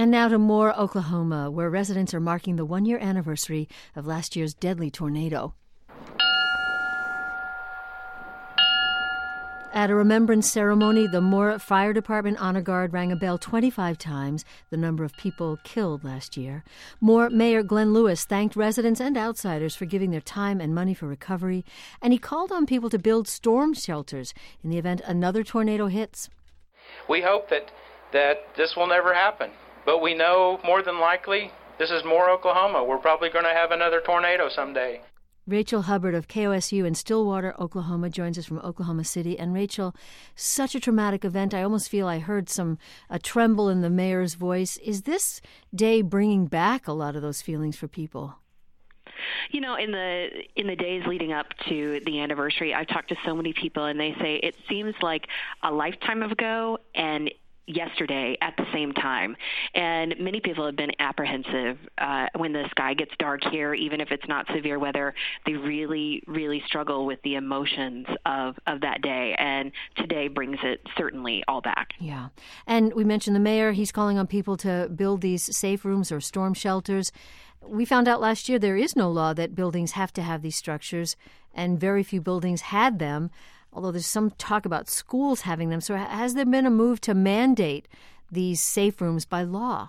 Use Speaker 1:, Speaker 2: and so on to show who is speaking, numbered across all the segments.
Speaker 1: And now to Moore, Oklahoma, where residents are marking the one-year anniversary of last year's deadly tornado. At a remembrance ceremony, the Moore Fire Department Honor Guard rang a bell 25 times, the number of people killed last year. Moore Mayor Glenn Lewis thanked residents and outsiders for giving their time and money for recovery, and he called on people to build storm shelters in the event another tornado hits.
Speaker 2: We hope that this will never happen, but we know more than likely this is Moore, Oklahoma. We're probably going to have another tornado someday.
Speaker 1: Rachel Hubbard of KOSU in Stillwater, Oklahoma, joins us from Oklahoma City. And Rachel, such a traumatic event. I almost feel I heard a tremble in the mayor's voice. Is this day bringing back a lot of those feelings for people?
Speaker 3: You know, in the days leading up to the anniversary, I've talked to so many people, and they say it seems like a lifetime ago and yesterday at the same time. And many people have been apprehensive when the sky gets dark here, even if it's not severe weather. They really, really struggle with the emotions of that day. And today brings it certainly all back.
Speaker 1: Yeah. And we mentioned the mayor. He's calling on people to build these safe rooms or storm shelters. We found out last year there is no law that buildings have to have these structures, and very few buildings had them, although there's some talk about schools having them. So has there been a move to mandate these safe rooms by law?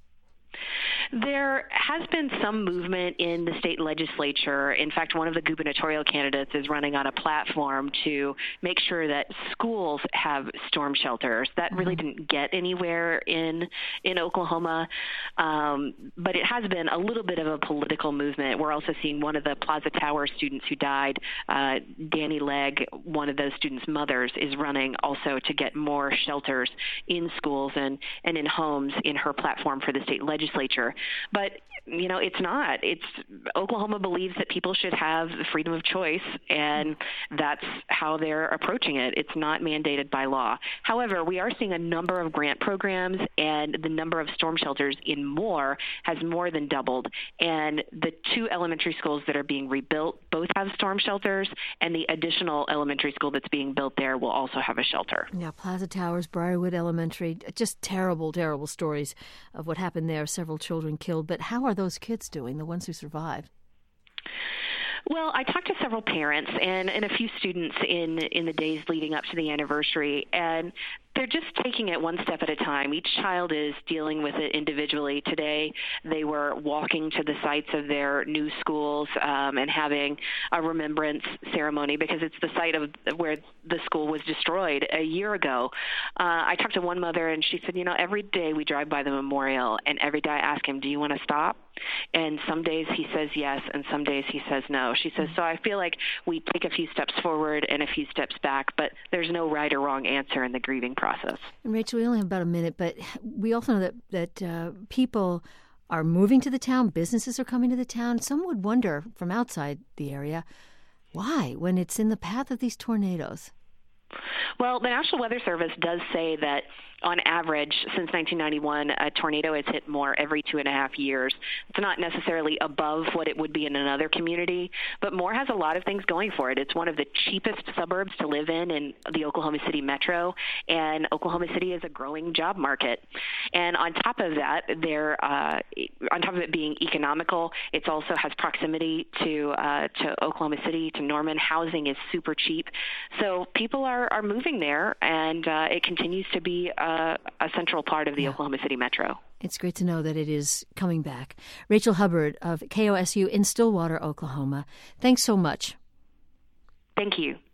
Speaker 3: There has been some movement in the state legislature. In fact, one of the gubernatorial candidates is running on a platform to make sure that schools have storm shelters. That really didn't get anywhere in Oklahoma, but it has been a little bit of a political movement. We're also seeing one of the Plaza Tower students who died, Danny Legg, one of those students' mothers, is running also to get more shelters in schools and in homes in her platform for the state legislature. But, you know, Oklahoma believes that people should have the freedom of choice, and that's how they're approaching it. It's not mandated by law. However, we are seeing a number of grant programs, and the number of storm shelters in Moore has more than doubled. And the two elementary schools that are being rebuilt both have storm shelters, and the additional elementary school that's being built there will also have a shelter.
Speaker 1: Yeah, Plaza Towers, Briarwood Elementary, just terrible, terrible stories of what happened there. Several children killed. But how are those kids doing, the ones who survived?
Speaker 3: Well, I talked to several parents and a few students in the days leading up to the anniversary, and they're just taking it one step at a time. Each child is dealing with it individually. Today, they were walking to the sites of their new schools and having a remembrance ceremony because it's the site of where the school was destroyed a year ago. I talked to one mother, and she said, you know, every day we drive by the memorial, and every day I ask him, do you want to stop? And some days he says yes, and some days he says no. She says, so I feel like we take a few steps forward and a few steps back, but there's no right or wrong answer in the grieving process.
Speaker 1: And Rachel, we only have about a minute, but we also know that people are moving to the town, businesses are coming to the town. Some would wonder from outside the area, why, when it's in the path of these tornadoes?
Speaker 3: Well, the National Weather Service does say that on average, since 1991, a tornado has hit Moore every 2.5 years. It's not necessarily above what it would be in another community, but Moore has a lot of things going for it. It's one of the cheapest suburbs to live in the Oklahoma City metro, and Oklahoma City is a growing job market. And on top of that, on top of it being economical, it also has proximity to Oklahoma City, to Norman. Housing is super cheap. So people are moving there, and it continues to be a central part of the Oklahoma City metro.
Speaker 1: It's great to know that it is coming back. Rachel Hubbard of KOSU in Stillwater, Oklahoma. Thanks so much.
Speaker 3: Thank you.